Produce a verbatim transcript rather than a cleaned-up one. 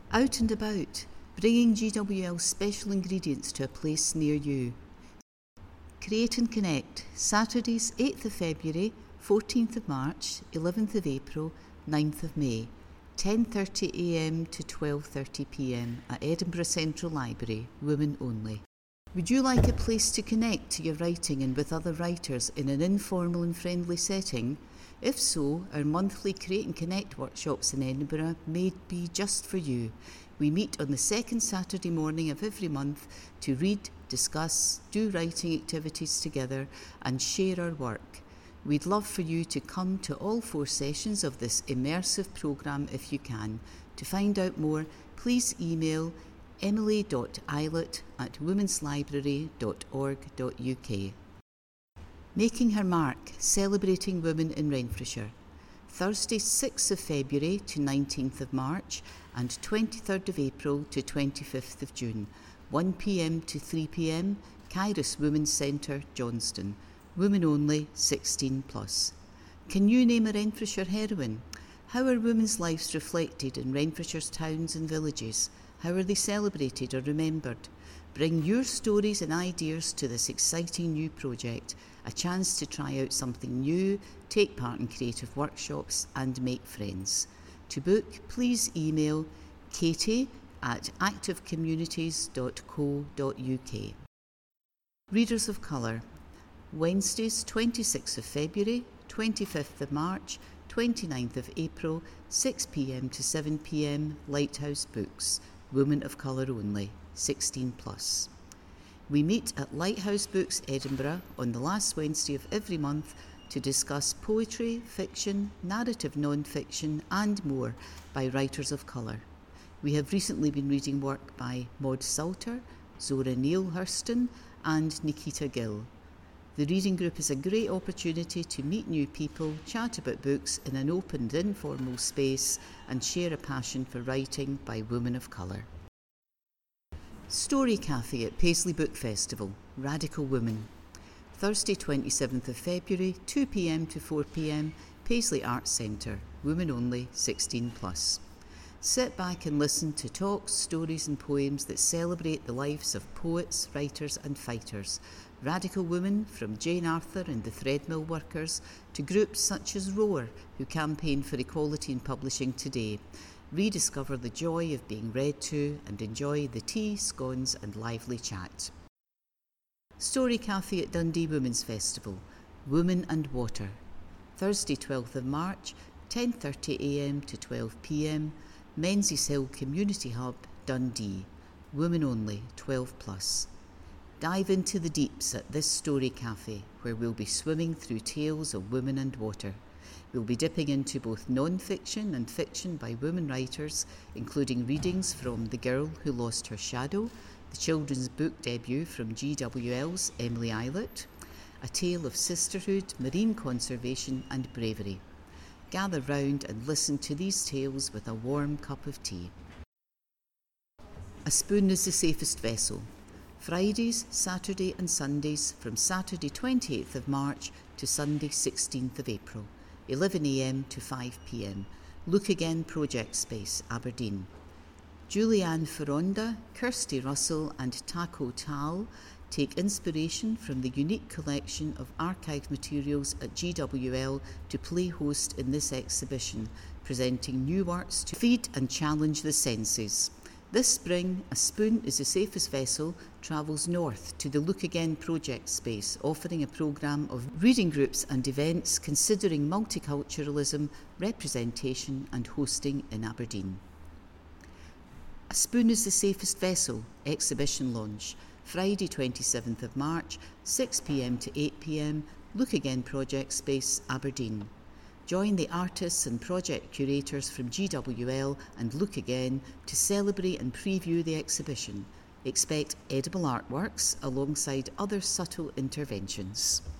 Out and about, bringing G W L special ingredients to a place near you. Create and Connect, Saturdays eighth of February, fourteenth of March, eleventh of April, ninth of May, ten thirty a m to twelve thirty p m at Edinburgh Central Library, women only. Would you like a place to connect to your writing and with other writers in an informal and friendly setting? If so, our monthly Create and Connect workshops in Edinburgh may be just for you. We meet on the second Saturday morning of every month to read, discuss, do writing activities together and share our work. We'd love for you to come to all four sessions of this immersive programme if you can. To find out more, please email emily dot eilert at womens library dot org dot u k. Making Her Mark, Celebrating Women in Renfrewshire. Thursday sixth of February to nineteenth of March and twenty-third of April to twenty-fifth of June, one p m to three p m, Kairos Women's Centre, Johnston. Women only, sixteen plus. Can you name a Renfrewshire heroine? How are women's lives reflected in Renfrewshire's towns and villages? How are they celebrated or remembered? Bring your stories and ideas to this exciting new project, a chance to try out something new, take part in creative workshops and make friends. To book, please email katie at active communities dot co dot u k. Readers of Colour. Wednesdays twenty-sixth of February, twenty-fifth of March, twenty-ninth of April, six p m to seven p m, Lighthouse Books, women of colour only, sixteen plus. We meet at Lighthouse Books Edinburgh on the last Wednesday of every month to discuss poetry, fiction, narrative non-fiction and more by writers of colour. We have recently been reading work by Maud Salter, Zora Neale Hurston and Nikita Gill. The reading group is a great opportunity to meet new people, chat about books in an open and informal space and share a passion for writing by women of colour. Story Cafe at Paisley Book Festival, Radical Women. Thursday twenty-seventh of February, two p m to four p m, Paisley Arts Centre, women only, sixteen plus. Sit back and listen to talks, stories and poems that celebrate the lives of poets, writers and fighters. Radical women from Jane Arthur and the Threadmill Workers to groups such as Roar, who campaign for equality in publishing today. Rediscover the joy of being read to and enjoy the tea, scones and lively chat. Story Cafe at Dundee Women's Festival, Women and Water. Thursday twelfth of March, ten thirty a m to twelve p m, Menzies Hill Community Hub, Dundee. Women only, twelve plus. Dive into the deeps at this Story Cafe, where we'll be swimming through tales of women and water. We'll be dipping into both non-fiction and fiction by women writers, including readings from The Girl Who Lost Her Shadow, the children's book debut from G W L's Emily Eilert, a tale of sisterhood, marine conservation and bravery. Gather round and listen to these tales with a warm cup of tea. A spoon is the safest vessel. Fridays, Saturday and Sundays from Saturday twenty-eighth of March to Sunday sixteenth of April, eleven a m to five p m. Look Again Project Space, Aberdeen. Julianne Ferronda, Kirsty Russell and Taco Tal take inspiration from the unique collection of archived materials at G W L to play host in this exhibition, presenting new works to feed and challenge the senses. This spring, A Spoon is the Safest Vessel travels north to the Look Again project space, offering a programme of reading groups and events considering multiculturalism, representation and hosting in Aberdeen. A Spoon is the Safest Vessel exhibition launch, Friday twenty-seventh of March, six p m to eight p m, Look Again project space, Aberdeen. Join the artists and project curators from G W L and Look Again to celebrate and preview the exhibition. Expect edible artworks alongside other subtle interventions.